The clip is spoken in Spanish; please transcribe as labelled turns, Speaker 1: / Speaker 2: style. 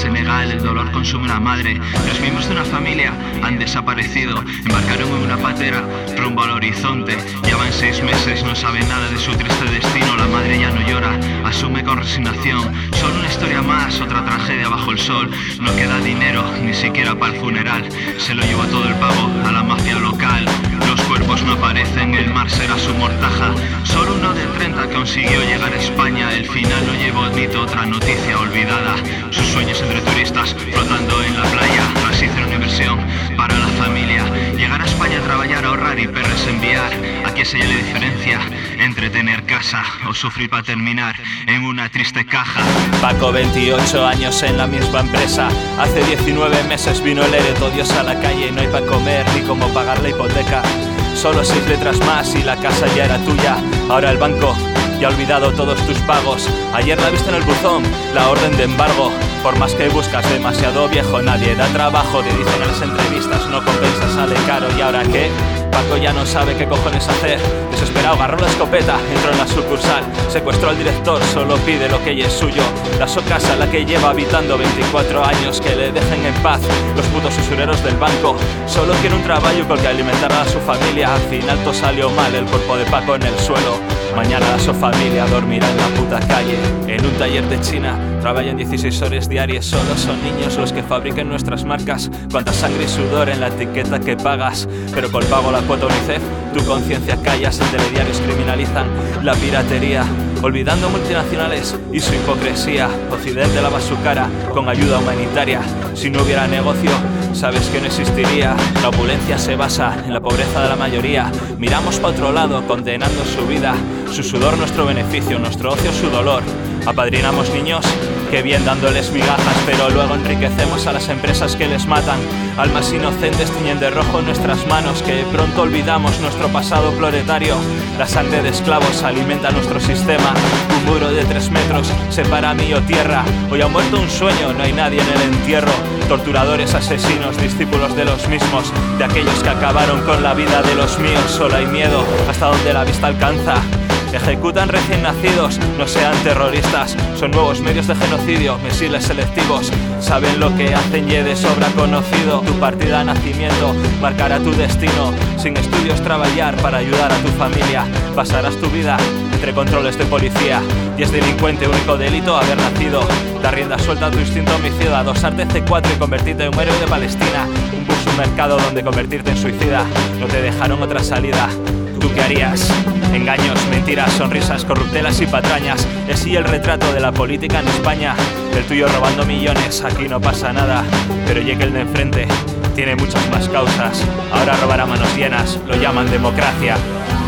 Speaker 1: Senegal el dolor consume una madre. Los miembros de una familia han desaparecido. Embarcaron en una patera rumbo al horizonte. Llevan 6 meses, no saben nada de su triste destino. La madre ya no llora, asume con resignación. Solo una historia más, otra tragedia bajo el sol. No queda dinero, ni siquiera para el funeral. Se lo llevó todo el pago a la mafia local. Los cuerpos no aparecen, el mar será su mortaja. Solo uno de 30 consiguió llegar a España. El final no llevó ni otra noticia olvidada. Sus sueños entre turistas flotando en la playa. Así hicieron una inversión para la familia. Llegar a España, trabajar, ahorrar y perres enviar. Aquí se la diferencia entre tener casa o sufrir para terminar en una triste caja.
Speaker 2: Paco, 28 años en la misma empresa. Hace 19 meses vino el ERE, todo Dios a la calle. No hay para comer ni cómo pagar la hipoteca. Solo 6 letras más y la casa ya era tuya. Ahora el banco ya ha olvidado todos tus pagos. Ayer la viste en el buzón, la orden de embargo. Por más que buscas, demasiado viejo, nadie da trabajo. Te dicen en las entrevistas, no compensa, sale caro. ¿Y ahora qué? Paco ya no sabe qué cojones hacer. Desesperado agarró la escopeta, entró en la sucursal. Secuestró al director, solo pide lo que ya es suyo. La casa la que lleva habitando 24 años. Que le dejen en paz los putos usureros del banco. Solo quiere un trabajo con que alimentar a su familia. Al final todo salió mal, el cuerpo de Paco en el suelo. Mañana su familia dormirá en la puta calle. En un taller de China trabajan 16 horas diarias. Solo son niños los que fabriquen nuestras marcas. Cuánta sangre y sudor en la etiqueta que pagas. Pero con pago la cuota UNICEF, tu conciencia callas. En telediarios criminalizan la piratería, olvidando multinacionales y su hipocresía. Occidente lava su cara con ayuda humanitaria. Si no hubiera negocio, sabes que no existiría. La opulencia se basa en la pobreza de la mayoría. Miramos para otro lado, condenando su vida. Su sudor nuestro beneficio, nuestro ocio su dolor. Apadrinamos niños, que bien dándoles migajas. Pero luego enriquecemos a las empresas que les matan. Almas inocentes tiñen de rojo nuestras manos. Que pronto olvidamos nuestro pasado proletario. La sangre de esclavos alimenta nuestro sistema. Un muro de 3 metros separa mío tierra. Hoy ha muerto un sueño, no hay nadie en el entierro. Torturadores, asesinos, discípulos de los mismos. De aquellos que acabaron con la vida de los míos. Solo hay miedo hasta donde la vista alcanza. Ejecutan recién nacidos, no sean terroristas. Son nuevos medios de genocidio, misiles selectivos. Saben lo que hacen y de sobra conocido. Tu partida de nacimiento marcará tu destino. Sin estudios trabajar para ayudar a tu familia. Pasarás tu vida entre controles de policía. Y es delincuente, único delito haber nacido. Da rienda suelta a tu instinto homicida. Dosarte C4 y convertirte en un héroe de Palestina. Un bus, un mercado donde convertirte en suicida. No te dejaron otra salida. ¿Tú qué harías? Engaños, mentiras, sonrisas, corruptelas y patrañas. Es sí el retrato de la política en España. El tuyo robando millones, aquí no pasa nada. Pero llega el de enfrente, tiene muchas más causas. Ahora robará manos llenas, lo llaman democracia.